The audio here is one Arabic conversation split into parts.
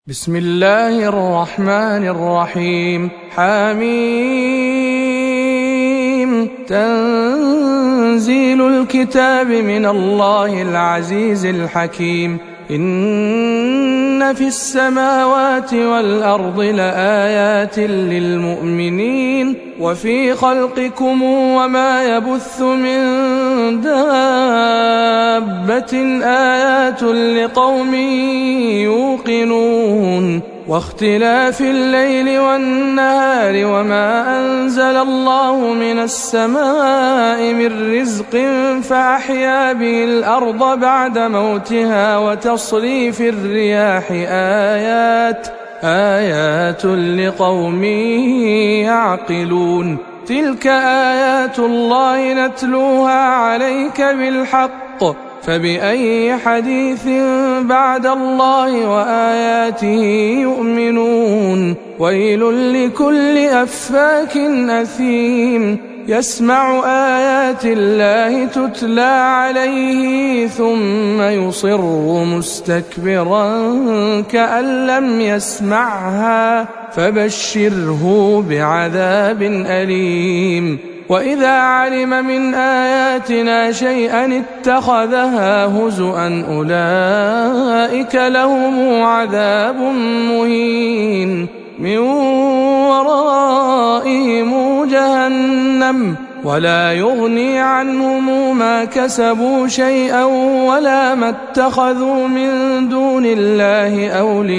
بسم الله الرحمن الرحيم. حميم. تنزيل الكتاب من الله العزيز الحكيم. إن في السماوات والأرض لآيات للمؤمنين وفي خلقكم وما يبث من دابة آيات لقوم يوقنون. واختلاف الليل والنهار وما أنزل الله من السماء من رزق فأحيا به الأرض بعد موتها وتصريف الرياح آيات لقوم يعقلون. تلك آيات الله نتلوها عليك بالحق فبأي حديث بعد الله وآياته يؤمنون. ويل لكل أفاك أثيم يسمع آيات الله تتلى عليه ثم يصر مستكبرا كأن لم يسمعها فبشره بعذاب أليم. وإذا علم من آياتنا شيئا اتخذها هزؤا أولئك لهم عذاب مهين من ورائهم جهنم ولا يغني عنهم ما كسبوا شيئا ولا ما اتخذوا من دون الله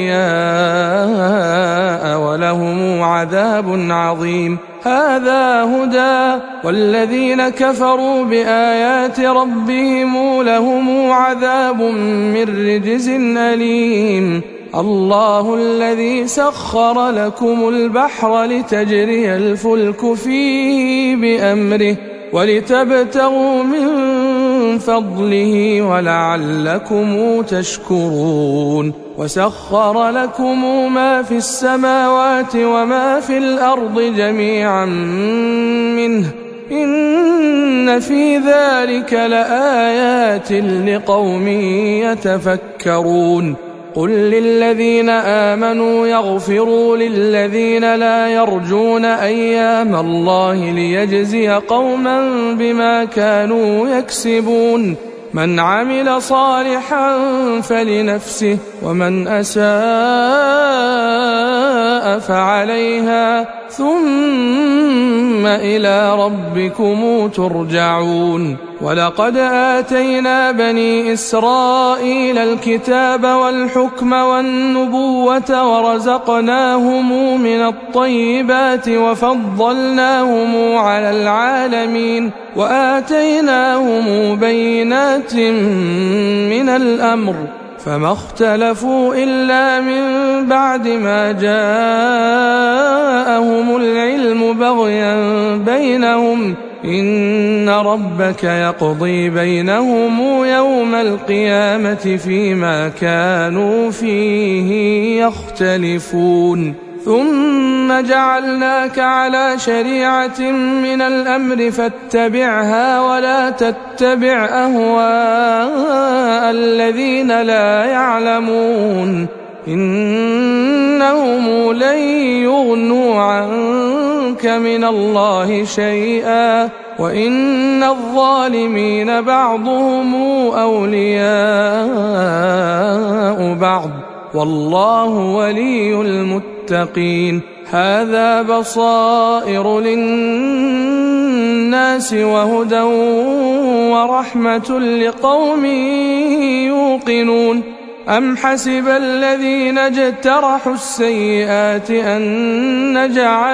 أولياء ولهم عذاب عظيم. هذا هدى والذين كفروا بآيات ربهم لهم عذاب من رجز أليم. الله الذي سخر لكم البحر لتجري الفلك فيه بأمره ولتبتغوا من فضله ولعلكم تشكرون. وسخر لكم ما في السماوات وما في الأرض جميعا منه إن في ذلك لآيات لقوم يتفكرون. قل للذين آمنوا يغفروا للذين لا يرجون أيام الله ليجزي قوما بما كانوا يكسبون. من عمل صالحا فلنفسه ومن أساء فعليها ثم إلى ربكم ترجعون. ولقد آتينا بني إسرائيل الكتاب والحكم والنبوة ورزقناهم من الطيبات وفضلناهم على العالمين وآتيناهم بينات من الأمر فما اختلفوا إلا من بعد ما جاءهم العلم بغيا بينهم إن ربك يقضي بينهم يوم القيامة فيما كانوا فيه يختلفون. ثم جعلناك على شريعة من الأمر فاتبعها ولا تتبع أهواء الذين لا يعلمون إنهم لن يغنوا عنك من الله شيئا وإن الظالمين بعضهم أولياء بعض والله ولي المتقين. هذا بصائر للناس وهدى ورحمة لقوم يوقنون. أم حسب الذين اجترحوا السيئات أن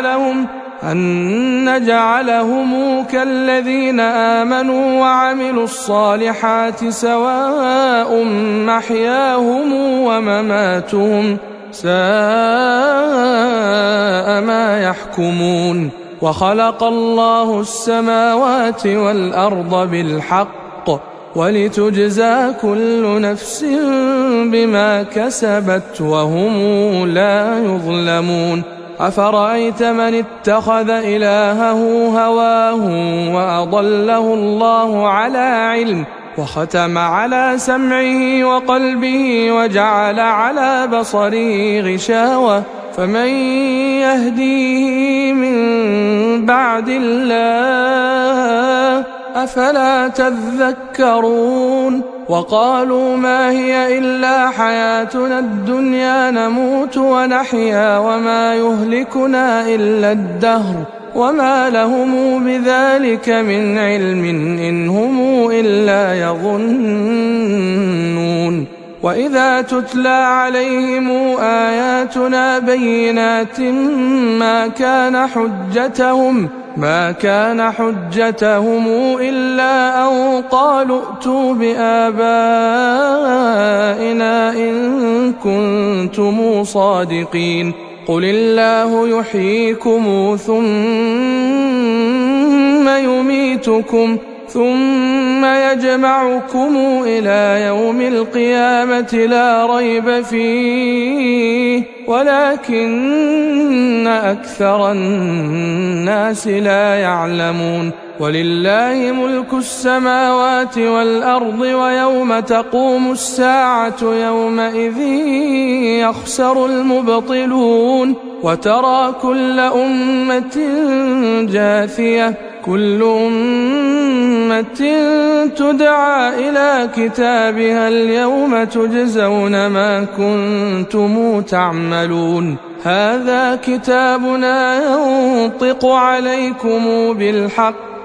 نجعلهم كالذين آمنوا وعملوا الصالحات سواء محياهم ومماتهم ساء ما يحكمون. وخلق الله السماوات والأرض بالحق ولتجزى كل نفس بما كسبت وهم لا يظلمون. أفرأيت من اتخذ إلهه هواه وأضله الله على علم وختم على سمعه وقلبه وجعل على بصره غشاوة فمن يهديه من بعد الله أفلا تذكرون وقالوا ما هي إلا حياتنا الدنيا نموت ونحيا وما يهلكنا إلا الدهر وما لهم بذلك من علم إن هم إلا يظنون وإذا تتلى عليهم آياتنا بينات ما كان حجتهم إلا أن قالوا ائتوا بآبائنا إن كنتم صادقين قل الله يحييكم ثم يميتكم ثم يجمعكم إلى يوم القيامة لا ريب فيه ولكن أكثر الناس لا يعلمون ولله ملك السماوات والأرض ويوم تقوم الساعة يومئذ يخسر المبطلون وترى كل أمة جاثية كل أمة تدعى إلى كتابها اليوم تجزون ما كنتم تعملون هذا كتابنا ينطق عليكم بالحق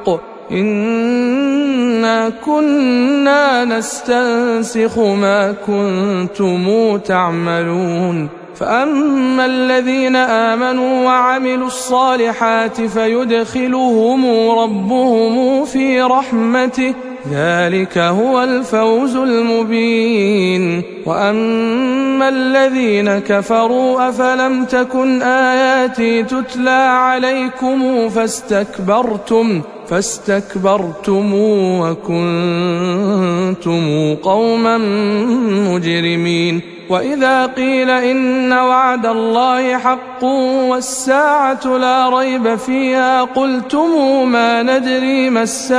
إنا كنا نستنسخ ما كنتم تعملون فأما الذين آمنوا وعملوا الصالحات فيدخلهم ربهم في رحمته ذلك هو الفوز المبين وأما الذين كفروا أفلم تكن آياتي تتلى عليكم فاستكبرتم وكنتم قوما مجرمين وإذا قيل إن وعد الله حق والساعة لا ريب فيها قلتم ما ندري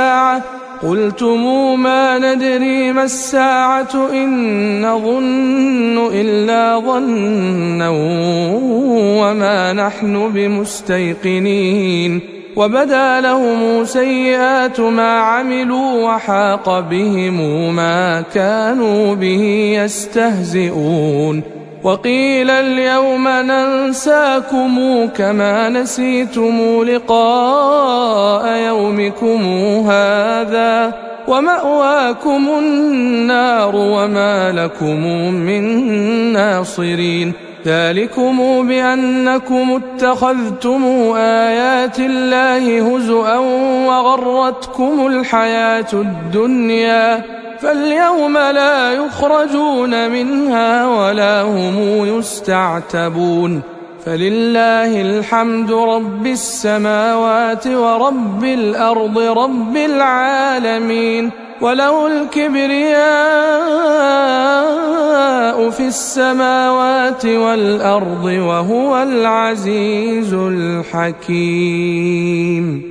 ما الساعة إن نظن إلا ظنا وما نحن بمستيقنين وبدا لهم سيئات ما عملوا وحاق بهم ما كانوا به يستهزئون وقيل اليوم ننساكم كما نسيتم لقاء يومكم هذا ومأواكم النار وما لكم من ناصرين ذلكم بأنكم اتخذتم آيات الله هزؤا وغرتكم الحياة الدنيا فاليوم لا يخرجون منها ولا هم يستعتبون فلله الحمد رب السماوات ورب الأرض رب العالمين وله الكبرياء في السماوات والأرض وهو العزيز الحكيم